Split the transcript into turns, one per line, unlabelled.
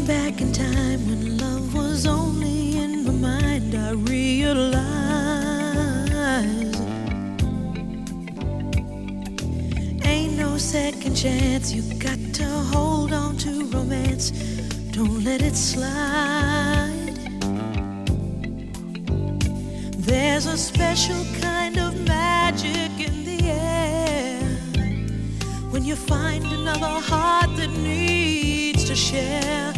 back in time when love was only in my mind, I realize ain't no second chance. You got to hold on to romance. Don't let it slide. There's a special kind of magic in the air when you find another heart that needs to share.